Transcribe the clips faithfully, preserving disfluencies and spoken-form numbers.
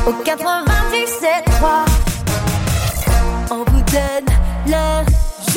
au quatre-vingt-dix-sept trois. On vous donne le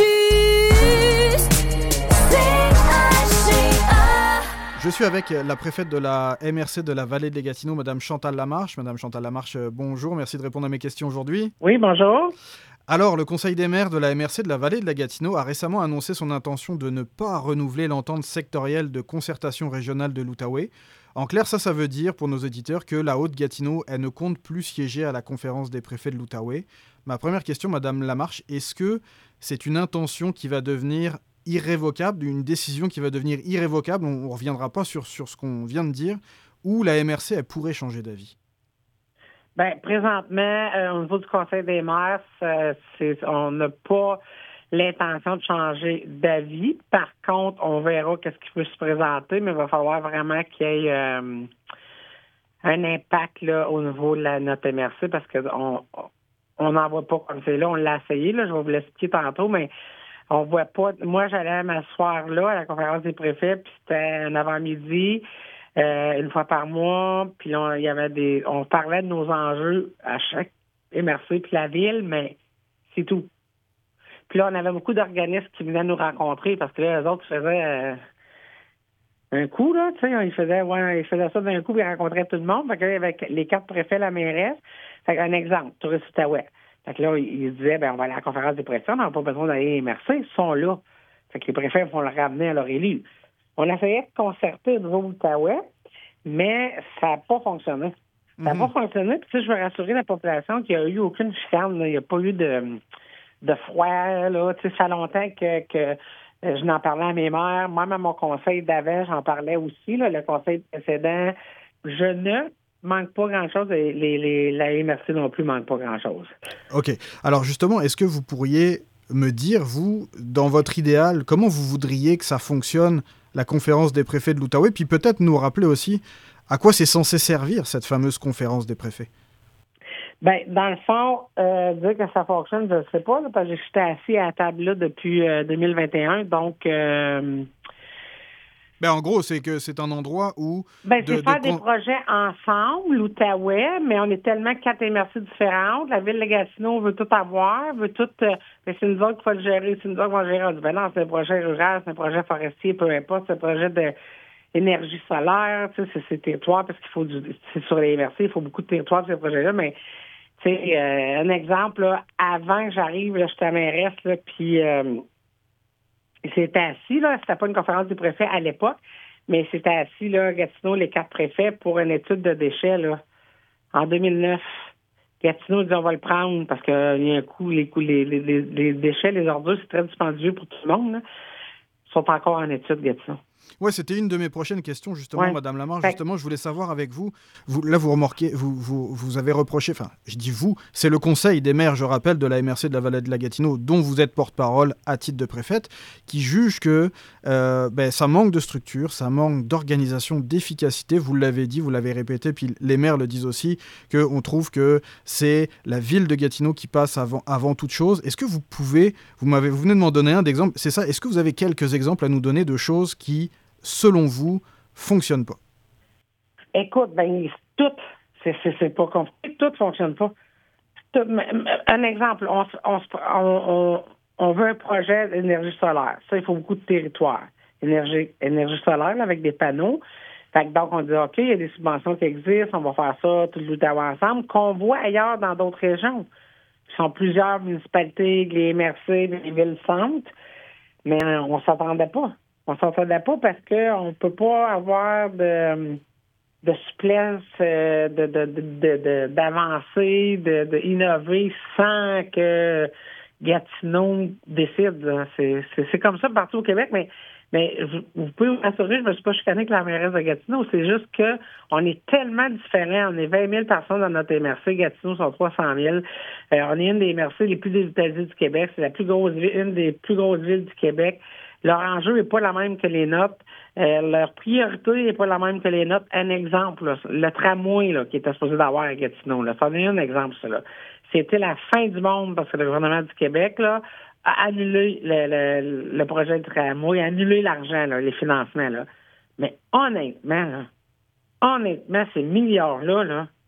juste C H G A. Je suis avec la préfète de la M R C de la Vallée de les Gatineaux, Madame Chantal Lamarche. Madame Chantal Lamarche, bonjour, merci de répondre à mes questions aujourd'hui. Oui, bonjour. Alors, le Conseil des maires de la M R C de la Vallée de la Gatineau a récemment annoncé son intention de ne pas renouveler l'entente sectorielle de concertation régionale de l'Outaouais. En clair, ça, ça veut dire, pour nos auditeurs, que la Haute-Gatineau, elle ne compte plus siéger à la conférence des préfets de l'Outaouais. Ma première question, Madame Lamarche, est-ce que c'est une intention qui va devenir irrévocable, une décision qui va devenir irrévocable, on ne reviendra pas sur, sur ce qu'on vient de dire, ou la M R C, elle pourrait changer d'avis? Bien, présentement, euh, au niveau du Conseil des maires, c'est, c'est, on n'a pas l'intention de changer d'avis. Par contre, on verra qu'est-ce qui peut se présenter, mais il va falloir vraiment qu'il y ait euh, un impact là, au niveau de la, notre M R C parce qu'on on n'en voit pas comme c'est là. On l'a essayé, là, je vais vous l'expliquer tantôt, mais on voit pas. Moi, j'allais m'asseoir là à la conférence des préfets, puis c'était un avant-midi. Euh, une fois par mois, puis là, il y avait des, on parlait de nos enjeux à chaque M R C puis la ville, mais c'est tout. Puis là, on avait beaucoup d'organismes qui venaient nous rencontrer parce que là, eux autres faisaient euh, un coup, là, tu sais, ils faisaient, ouais, ils faisaient ça d'un coup, puis ils rencontraient tout le monde. Fait que là, avec les quatre préfets, la mairesse, fait qu'un exemple, Touriste Outaouais. Fait que là, ils se disaient, ben on va aller à la conférence des préfets, on n'a pas besoin d'aller à M R C, ils sont là. Fait que les préfets vont le ramener à leur élu. On essayait de concerter au niveau de l'Outaouais, mais ça n'a pas fonctionné. Ça n'a mm-hmm. pas fonctionné. Puis, tu sais, je veux rassurer la population qu'il n'y a eu aucune chicane. Là. Il n'y a pas eu de, de froid. Là. Tu sais, ça fait longtemps que, que je n'en parlais à mes maires. Même à mon conseil d'avant, j'en parlais aussi. Là, le conseil précédent, je ne manque pas grand-chose. Et les, les, la M R C non plus ne manque pas grand-chose. OK. Alors, justement, est-ce que vous pourriez me dire, vous, dans votre idéal, comment vous voudriez que ça fonctionne, la conférence des préfets de l'Outaouais, puis peut-être nous rappeler aussi à quoi c'est censé servir, cette fameuse conférence des préfets? Bien, dans le fond, euh, dire que ça fonctionne, je ne sais pas, là, parce que j'étais assis à la table là depuis euh, deux mille vingt et un, donc... Euh, Ben, en gros, c'est que c'est un endroit où... Ben, de, c'est faire de... des projets ensemble, l'Outaouais, mais on est tellement quatre M R C différentes. La ville de Gatineau veut tout avoir, veut tout... Euh, mais c'est nous autres qu'il faut le gérer, c'est nous autres qui vont le gérer. Ben non, c'est un projet rural, c'est un projet forestier, peu importe, c'est un projet de énergie solaire, tu sais, c'est, c'est territoire, parce qu'il faut du... C'est sur les M R C, il faut beaucoup de territoire pour ces projets-là, mais... Tu sais, euh, un exemple, là, avant que j'arrive, là, j'étais à mairesse, là, puis... Euh, il s'était assis, là, c'était pas une conférence des préfets à l'époque, mais il s'était assis, là, Gatineau, les quatre préfets, pour une étude de déchets, là, en deux mille neuf. Gatineau dit on va le prendre parce qu'il y a un coût, les, coûts, les, les, les déchets, les ordures, c'est très dispendieux pour tout le monde, là. Ils sont encore en étude, Gatineau. Oui, c'était une de mes prochaines questions, justement, ouais. Madame Lamarche. Fait... Justement, je voulais savoir avec vous, vous là, vous remarquez, vous, vous, vous avez reproché, enfin, je dis vous, c'est le Conseil des maires, je rappelle, de la M R C de la Vallée de la Gatineau, dont vous êtes porte-parole à titre de préfète, qui juge que euh, ben, ça manque de structure, ça manque d'organisation, d'efficacité. Vous l'avez dit, vous l'avez répété, puis les maires le disent aussi, qu'on trouve que c'est la ville de Gatineau qui passe avant, avant toute chose. Est-ce que vous pouvez, vous, m'avez, vous venez de m'en donner un d'exemple, c'est ça, est-ce que vous avez quelques exemples à nous donner de choses qui, selon vous, fonctionne pas? Écoute, ben tout, c'est, c'est, c'est pas compliqué, tout fonctionne pas. Tout, un exemple, on, on, on, on veut un projet d'énergie solaire. Ça, il faut beaucoup de territoire. Énergie, énergie solaire, là, avec des panneaux. Fait que donc, on dit, OK, il y a des subventions qui existent, on va faire ça, tout l'Outaouais ensemble, qu'on voit ailleurs dans d'autres régions. Il sont plusieurs municipalités, les M R C, les villes-centres, mais on s'attendait pas. On ne s'entendait pas parce qu'on ne peut pas avoir de, de souplesse, de, de, de, de, de, d'avancer, de, de innover sans que Gatineau décide. C'est, c'est, c'est comme ça partout au Québec, mais, mais vous pouvez vous rassurer, je ne me suis pas chicanée avec la mairesse de Gatineau. C'est juste qu'on est tellement différents. On est vingt mille personnes dans notre M R C. Gatineau sont trois cent mille. Euh, on est une des M R C les plus désitarisées du Québec. C'est la plus grosse ville, une des plus grosses villes du Québec. Leur enjeu n'est pas la même que les nôtres. Euh, leur priorité n'est pas la même que les nôtres. Un exemple, là, le tramway là, qui était supposé d'avoir à Gatineau, là, ça en est un exemple, ça. Là. C'était la fin du monde parce que le gouvernement du Québec là, a annulé le, le, le projet du tramway, a annulé l'argent, là, les financements. Là. Mais honnêtement, là, honnêtement, ces milliards-là, là,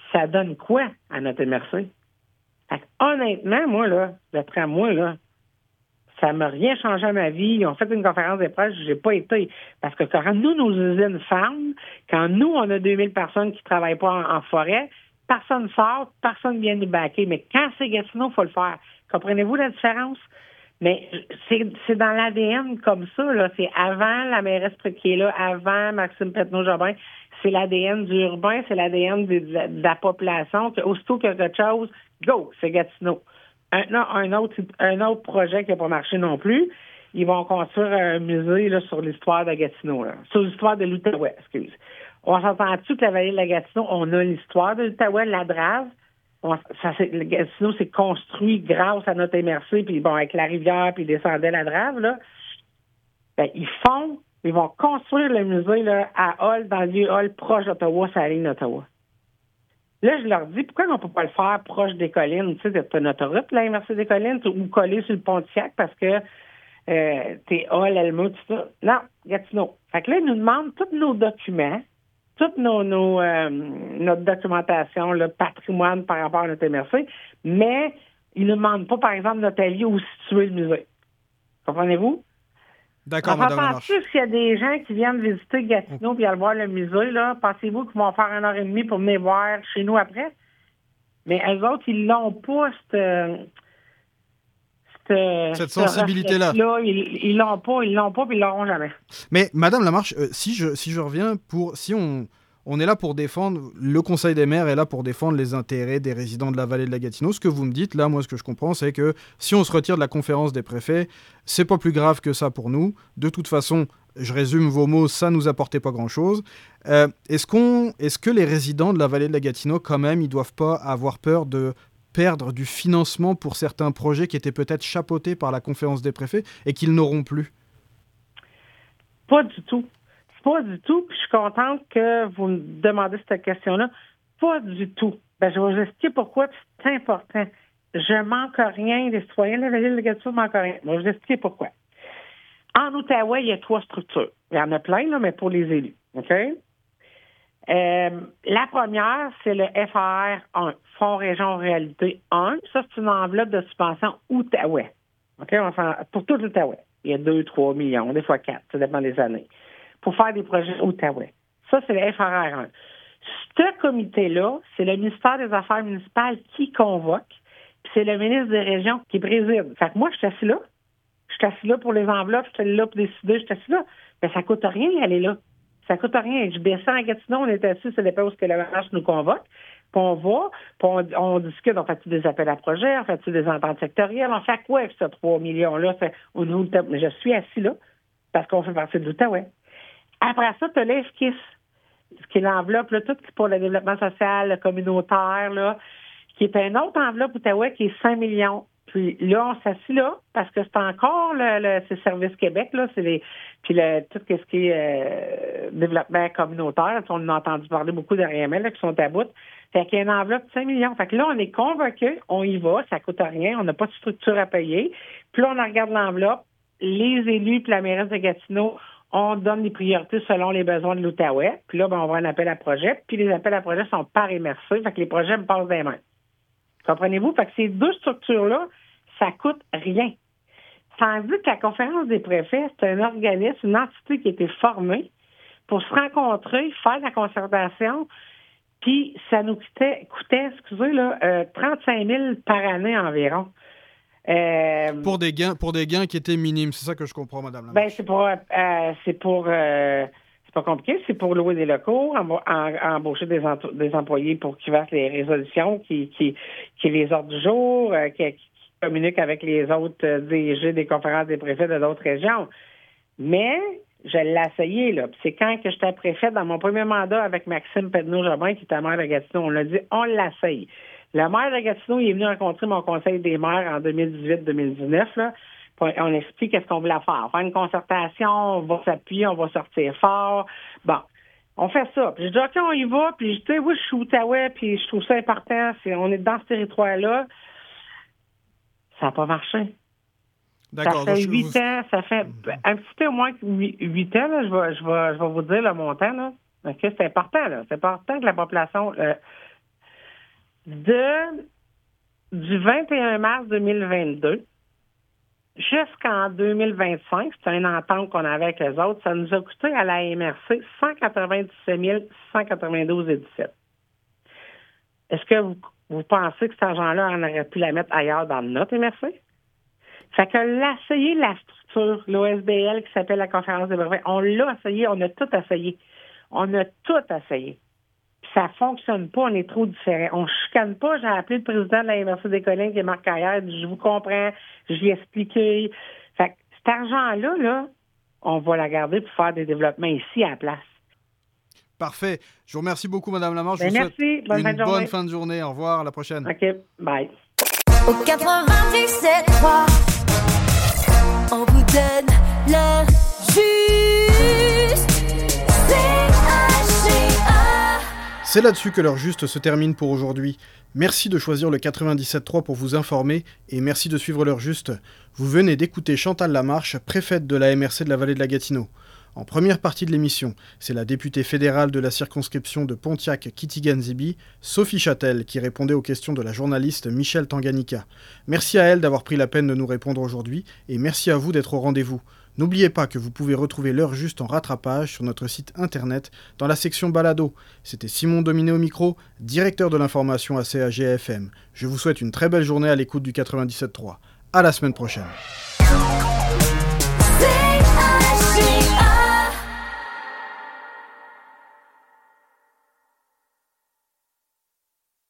ça donne quoi à notre M R C? Fait que, honnêtement, moi, là, d'après moi, là, ça m'a rien changé à ma vie. Ils ont fait une conférence de presse, j'ai pas été. Parce que quand nous, nos usines ferment, quand nous, on a deux mille personnes qui travaillent pas en, en forêt, personne sort, personne vient nous baquer. Mais quand c'est Gatineau, il faut le faire. Comprenez-vous la différence? Mais c'est, c'est dans l'A D N comme ça, là. C'est avant la mairesse qui est là, avant Maxime Petneau-Jobin. C'est l'A D N du urbain, c'est l'A D N de, de, de la population. Que, aussitôt qu'il y a quelque chose, go, c'est Gatineau. Un, non, un autre, un autre projet qui n'a pas marché non plus, ils vont construire un musée là, sur l'histoire de Gatineau, là. Sur l'histoire de l'Outaouais, excuse. On s'entend-tu que la vallée de la Gatineau, on a l'histoire de l'Outaouais, la Drave. On, ça, c'est, le Gatineau s'est construit grâce à notre M R C, puis bon, avec la rivière, puis ils descendaient la Drave, là. Ben, ils font, ils vont construire le musée là, à Hull, dans le vieux Hull, proche d'Ottawa, sur la ligne d'Ottawa. Là, je leur dis, pourquoi on ne peut pas le faire proche des collines, tu sais, de notre autoroute, la M R C des collines, ou collé sur le Pontiac, parce que euh, t'es Hull, Elma, tout ça. Non, Gatineau. Fait que là, ils nous demandent tous nos documents, toute nos, nos, euh, notre documentation, le patrimoine par rapport à notre M R C, mais ils ne demandent pas, par exemple, notre allié où situer le musée. Comprenez-vous? D'accord, enfin, Madame Lamarche. Pensez-vous s'il y a des gens qui viennent visiter Gatineau et aller voir le musée, là, pensez-vous qu'ils vont faire une heure et demie pour venir voir chez nous après? Mais eux autres, ils l'ont pas, cette, cette, cette sensibilité-là. Là, ils, ils l'ont pas, ils l'ont pas, puis ils l'auront jamais. Mais Madame Lamarche, euh, si je si je reviens pour si on on est là pour défendre, le Conseil des maires est là pour défendre les intérêts des résidents de la vallée de la Gatineau. Ce que vous me dites, là, moi, ce que je comprends, c'est que si on se retire de la conférence des préfets, c'est pas plus grave que ça pour nous. De toute façon, je résume vos mots, ça nous apportait pas grand-chose. Euh, est-ce qu'on, est-ce que les résidents de la vallée de la Gatineau, quand même, ils doivent pas avoir peur de perdre du financement pour certains projets qui étaient peut-être chapeautés par la conférence des préfets et qu'ils n'auront plus? Pas du tout. Pas du tout. Puis je suis contente que vous me demandez cette question-là. Pas du tout. Ben, je vais vous expliquer pourquoi c'est important. Je manque rien. Les citoyens de la ville de Gatineau ne manquent rien. Je vais vous expliquer pourquoi. En Outaouais, il y a trois structures. Il y en a plein, là, mais pour les élus. OK? Euh, la première, c'est le F A R un, Fonds Région Réalité un. Ça, c'est une enveloppe de subvention Outaouais. OK? On s'en, pour tout l'Outaouais. Il y a deux, trois millions, des fois quatre. Ça dépend des années. Pour faire des projets Outaouais. Ça, c'est le F A R un. Ce comité-là, c'est le ministère des Affaires municipales qui convoque, puis c'est le ministre des Régions qui préside. Fait que moi, je suis assis là. Je suis assis là pour les enveloppes, je suis là pour décider, je suis assis là. Mais ça coûte rien d'aller là. Ça coûte rien. Je descends à Gatineau, on est assis, ça dépend où ce que la marche nous convoque. Puis on va, puis on, on discute, on fait des appels à projets, on fait des ententes sectorielles, on fait quoi avec ces trois millions-là? C'est, au niveau de, mais je suis assis là, parce qu'on fait partie de l'Outaouais. Après ça, tu as l'E F K I S, ce qui est l'enveloppe, là, tout pour le développement social, le communautaire, là, qui est une autre enveloppe Outaouais qui est cinq millions. Puis là, on s'assit là, parce que c'est encore le, le c'est Service Québec, là, c'est les. Puis le, tout ce qui est euh, développement communautaire, on a entendu parler beaucoup de R M L là, qui sont à bout. Fait qu'il y a une enveloppe de cinq millions. Fait que là, on est convoqués, on y va, ça coûte rien, on n'a pas de structure à payer. Puis là, on regarde l'enveloppe, les élus puis la mairesse de Gatineau, on donne les priorités selon les besoins de l'Outaouais. Puis là, ben, on va un appel à projet. Puis les appels à projet sont par M R C. Fait que les projets me passent des mains. Comprenez-vous? Fait que ces deux structures-là, ça coûte rien. Tandis que la conférence des préfets, c'est un organisme, une entité qui a été formée pour se rencontrer, faire de la concertation. Puis ça nous coûtait, coûtait excusez, là, euh, trente-cinq mille par année environ. Euh, pour des gains, pour des gains qui étaient minimes, c'est ça que je comprends, Madame Lamarche. Ben c'est pour, euh, c'est pour, euh, c'est pas compliqué, c'est pour louer des locaux, em- en, embaucher des, ent- des employés pour qu'ils fassent les résolutions, qui, qui, qui les ordres du jour, euh, qui, qui communiquent avec les autres euh, D G des conférences des préfets de d'autres régions. Mais je l'ai essayé là. Puis c'est quand que j'étais préfète dans mon premier mandat avec Maxime Petneau-Jobin, qui était maire de Gatineau, on l'a dit, on l'essaye. Le maire de Gatineau, il est venu rencontrer mon conseil des maires en deux mille dix-huit deux mille dix-neuf. Là. On explique qu'est-ce qu'on voulait faire. Faire une concertation, on va s'appuyer, on va sortir fort. Bon, on fait ça. Puis je dis, OK, on y va. Puis je dis, oui, je suis Outaouais, puis je trouve ça important. C'est, on est dans ce territoire-là. Ça n'a pas marché. D'accord. Ça fait donc, huit vous... ans, ça fait un petit peu moins que huit ans, là, je, vais, je, vais, je vais vous dire le montant. Là. Okay, c'est important, là. C'est important que la population... Euh, de du vingt et un mars deux mille vingt-deux jusqu'en deux mille vingt-cinq, c'est une entente qu'on avait avec les autres, ça nous a coûté à la M R C cent quatre-vingt-dix-sept mille six cent quatre-vingt-douze virgule dix-sept. Est-ce que vous, vous pensez que cet argent-là, on aurait pu la mettre ailleurs dans notre M R C? Fait que l'essayer la structure, l'O S B L qui s'appelle la Conférence des brevets, on l'a essayé, on a tout essayé. On a tout essayé. Puis ça fonctionne pas, on est trop différents. On chicane pas. J'ai appelé le président de la M R C des Collines, qui est Marc Carrière, je vous comprends, je lui ai expliqué. Fait que cet argent-là, là, on va la garder pour faire des développements ici à la place. Parfait. Je vous remercie beaucoup, Madame Lamarche. Ben je vous merci. souhaite Bonne une fin de bonne journée. fin de journée. Au revoir, à la prochaine. OK, bye. Au quatre-vingt-dix-sept trois, on vous donne le juste. C H C A. C'est là-dessus que l'heure juste se termine pour aujourd'hui. Merci de choisir le quatre-vingt-dix-sept trois pour vous informer et merci de suivre l'heure juste. Vous venez d'écouter Chantal Lamarche, préfète de la M R C de la Vallée de la Gatineau. En première partie de l'émission, c'est la députée fédérale de la circonscription de Pontiac-Kitigan-Zibi, Sophie Châtel, qui répondait aux questions de la journaliste Michèle Tanganyika. Merci à elle d'avoir pris la peine de nous répondre aujourd'hui et merci à vous d'être au rendez-vous. N'oubliez pas que vous pouvez retrouver l'heure juste en rattrapage sur notre site internet dans la section balado. C'était Simon Dominé au micro, directeur de l'information à C A G F M. Je vous souhaite une très belle journée à l'écoute du quatre-vingt-dix-sept trois. À la semaine prochaine. C'est